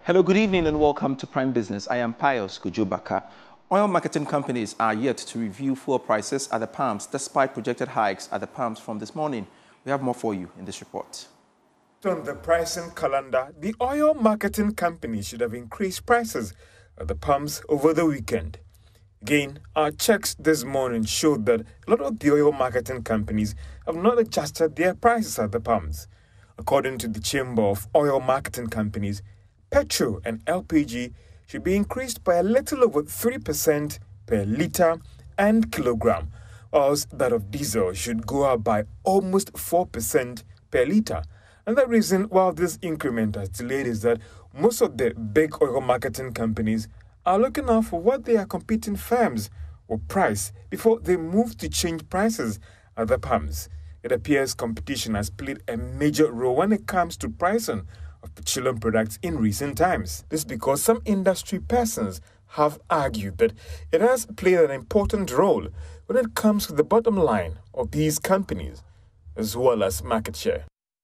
Hello, good evening and welcome to Prime Business. I am Pius Kujubaka. Oil marketing companies are yet to review fuel prices at the pumps despite projected hikes at the pumps from this morning. We have more for you in this report. On the pricing calendar, the oil marketing companies should have increased prices at the pumps over the weekend. Again, our checks this morning showed that a lot of the oil marketing companies have not adjusted their prices at the pumps. According to the Chamber of Oil Marketing Companies, petrol and LPG should be increased by a little over 3% per litre and kilogram, whilst that of diesel should go up by almost 4% per litre. And the reason why this increment has delayed is that most of the big oil marketing companies are looking out for what their competing firms will price before they move to change prices at the pumps. It appears competition has played a major role when it comes to pricing of petroleum products in recent times. This is because some industry persons have argued that it has played an important role when it comes to the bottom line of these companies, as well as market share.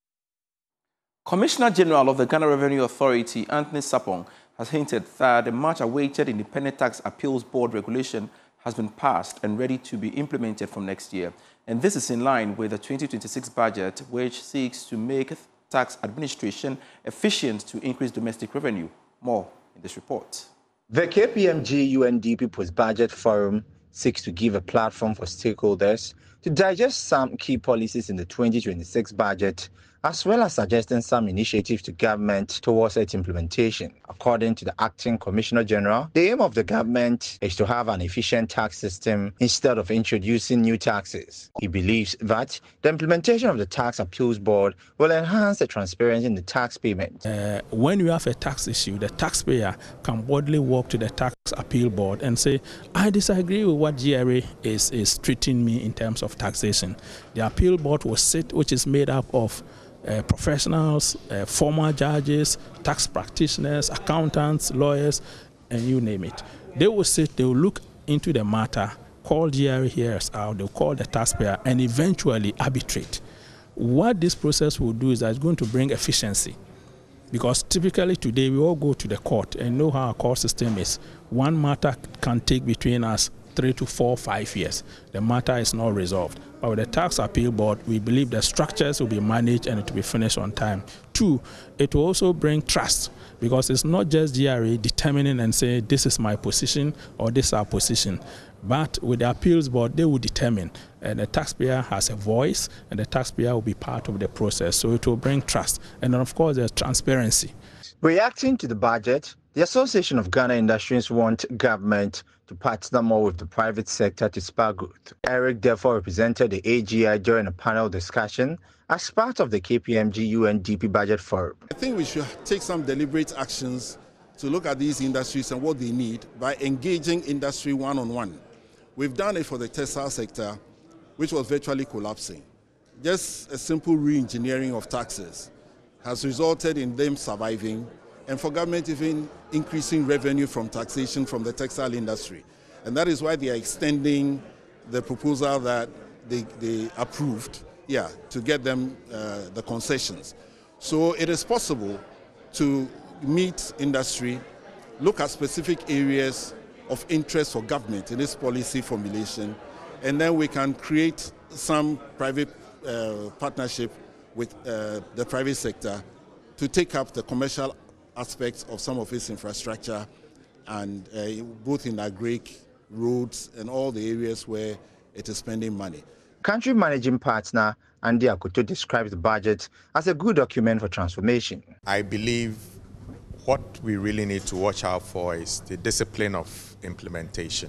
Commissioner General of the Ghana Revenue Authority, Anthony Sapong, has hinted that the much-awaited Independent Tax Appeals Board regulation has been passed and ready to be implemented from next year. And this is in line with the 2026 budget, which seeks to make tax administration efficient to increase domestic revenue. More in this report. The KPMG UNDP Post-Budget Forum seeks to give a platform for stakeholders to digest some key policies in the 2026 budget, as well as suggesting some initiatives to government towards its implementation. According to the Acting Commissioner General, the aim of the government is to have an efficient tax system instead of introducing new taxes. He believes that the implementation of the Tax Appeals Board will enhance the transparency in the tax payment. When you have a tax issue, the taxpayer can boldly walk to the Tax Appeal Board and say, I disagree with what GRA is treating me in terms of taxation. The Appeal Board will sit, which is made up of professionals, former judges, tax practitioners, accountants, lawyers, and you name it. They will sit, they will look into the matter, call GRA hearers out, they'll call the taxpayer, and eventually arbitrate. What this process will do is that it's going to bring efficiency. Because typically today we all go to the court and know how our court system is. One matter can take between us 3 to 4, 5 years. The matter is not resolved. But with the Tax Appeal Board, we believe the structures will be managed and it will be finished on time. 2, it will also bring trust, because it's not just GRA determining and saying this is my position or this is our position. But with the Appeals Board, they will determine, and the taxpayer has a voice, and the taxpayer will be part of the process. So it will bring trust. And then, of course, there's transparency. Reacting to the budget, the Association of Ghana Industries want government to partner more with the private sector to spur growth. Eric therefore represented the AGI during a panel discussion as part of the KPMG UNDP Budget Forum. I think we should take some deliberate actions to look at these industries and what they need by engaging industry one-on-one. We've done it for the textile sector, which was virtually collapsing. Just a simple re-engineering of taxes has resulted in them surviving, and for government even increasing revenue from taxation from the textile industry. And that is why they are extending the proposal that they approved, to get them the concessions. So it is possible to meet industry, look at specific areas of interest for government in this policy formulation, and then we can create some private partnership with the private sector to take up the commercial aspects of some of its infrastructure, and both in agric, roads, and all the areas where it is spending money. Country Managing Partner Andy Akoto describes the budget as a good document for transformation. I believe what we really need to watch out for is the discipline of implementation.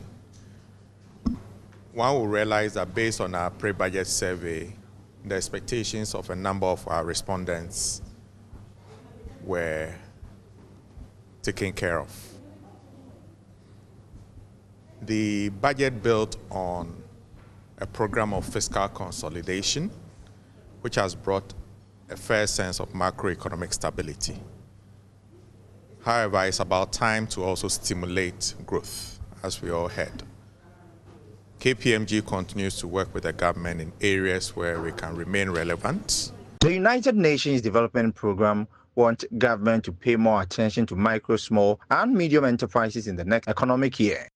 One will realize that based on our pre-budget survey, the expectations of a number of our respondents were taken care of. The budget built on a program of fiscal consolidation, which has brought a fair sense of macroeconomic stability. However, it's about time to also stimulate growth, as we all heard. KPMG continues to work with the government in areas where we can remain relevant. The United Nations Development Programme want government to pay more attention to micro, small, and medium enterprises in the next economic year.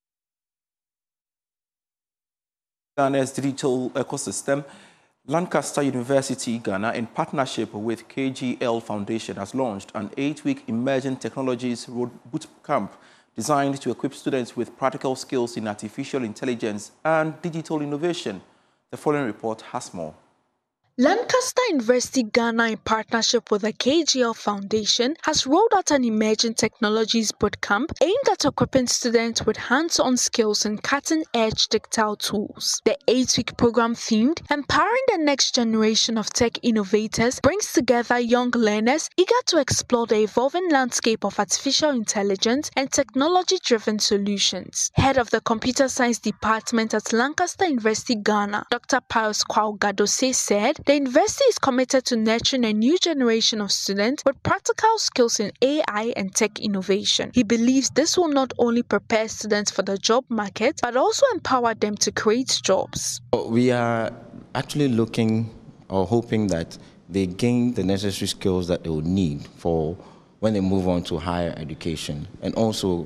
Ghana's digital ecosystem, Lancaster University, Ghana, in partnership with KGL Foundation, has launched an 8-week Emerging Technologies Road Boot Camp designed to equip students with practical skills in artificial intelligence and digital innovation. The following report has more. Lancaster University Ghana, in partnership with the KGL Foundation, has rolled out an Emerging Technologies Bootcamp aimed at equipping students with hands-on skills in cutting-edge digital tools. The 8-week program, themed Empowering the Next Generation of Tech Innovators, brings together young learners eager to explore the evolving landscape of artificial intelligence and technology-driven solutions. Head of the Computer Science Department at Lancaster University Ghana, Dr. Pius Kwao-Gadose, said, the university is committed to nurturing a new generation of students with practical skills in AI and tech innovation. He believes this will not only prepare students for the job market, but also empower them to create jobs. We are actually looking or hoping that they gain the necessary skills that they will need for when they move on to higher education, and also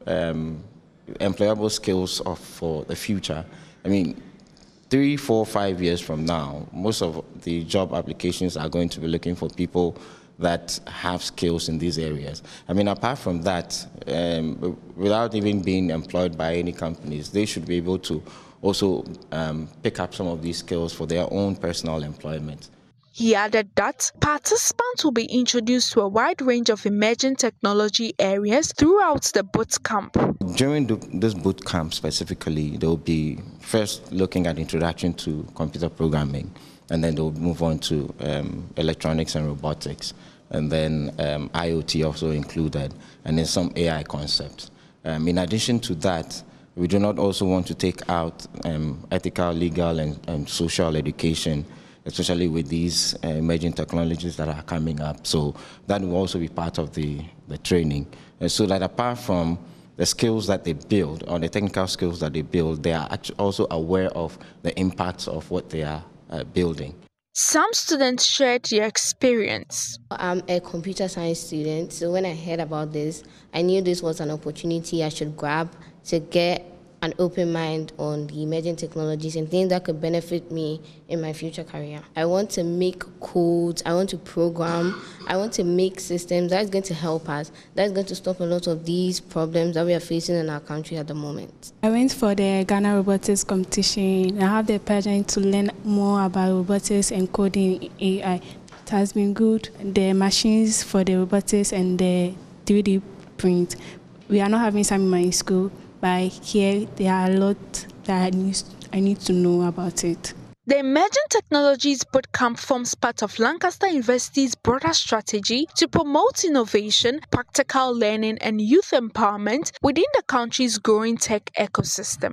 employable skills for the future. I mean, 3, 4, 5 years from now, most of the job applications are going to be looking for people that have skills in these areas. I mean, apart from that, without even being employed by any companies, they should be able to also pick up some of these skills for their own personal employment. He added that participants will be introduced to a wide range of emerging technology areas throughout the boot camp. During this boot camp specifically, they will be first looking at introduction to computer programming, and then they'll move on to electronics and robotics, and then IoT also included, and then some AI concepts. In addition to that, we do not also want to take out ethical, legal, and social education, especially with these emerging technologies that are coming up. So that will also be part of the training. And so that apart from the skills that they build, or the technical skills that they build, they are also aware of the impacts of what they are building. Some students shared their experience. I'm a computer science student, so when I heard about this, I knew this was an opportunity I should grab to get an open mind on the emerging technologies and things that could benefit me in my future career. I want to make codes, I want to program, I want to make systems that's going to help us, that's going to stop a lot of these problems that we are facing in our country at the moment. I went for the Ghana Robotics competition. I have the pleasure to learn more about robotics and coding in AI. It has been good. The machines for the robotics and the 3D print. We are not having some in my school, but here there are a lot that I need to know about it. The Emerging Technologies Bootcamp forms part of Lancaster University's broader strategy to promote innovation, practical learning, and youth empowerment within the country's growing tech ecosystem.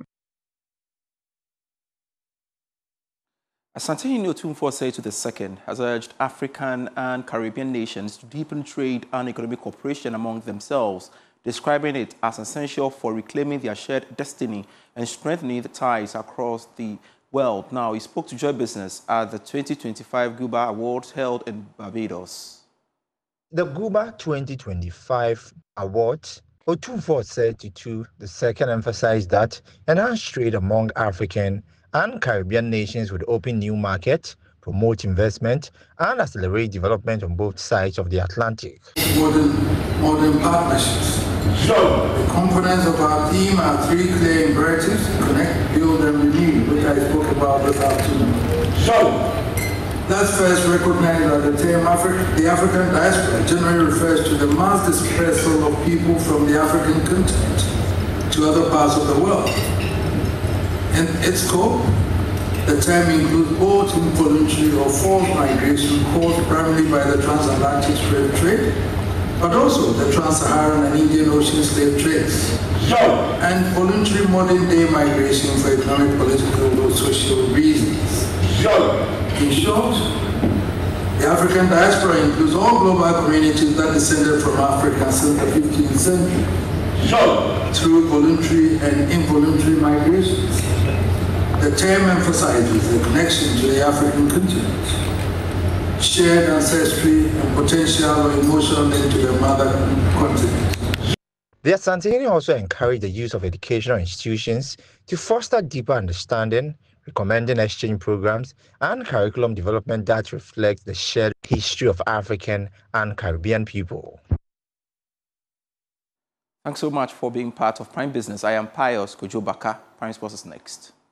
Asante Nyotumfo II has urged African and Caribbean nations to deepen trade and economic cooperation among themselves, describing it as essential for reclaiming their shared destiny and strengthening the ties across the world. Now, he spoke to Joy Business at the 2025 GUBA Awards held in Barbados. The GUBA 2025 Awards, Otumfuo II emphasized that enhanced trade among African and Caribbean nations would open new markets, promote investment, and accelerate development on both sides of the Atlantic. Modern partnerships. So, the components of our theme are 3 clear imperatives: connect, build, and renew, which I spoke about this afternoon. So, let's first recognize that the term the African diaspora generally refers to the mass dispersal of people from the African continent to other parts of the world. In its scope, the term includes both involuntary or forced migration caused primarily by the transatlantic slave trade, but also the trans-Saharan and Indian Ocean slave trades, and voluntary modern-day migration for economic, political, or social reasons. In short, the African diaspora includes all global communities that descended from Africa since the 15th century, through voluntary and involuntary migrations. The term emphasizes the connection to the African continent. shared ancestry, and potential or emotional link to their mother continent. The Asante Union also encouraged the use of educational institutions to foster deeper understanding, recommending exchange programs and curriculum development that reflects the shared history of African and Caribbean people. Thanks so much for being part of Prime Business. I am Pius Kojo Baka. Prime Sports is next.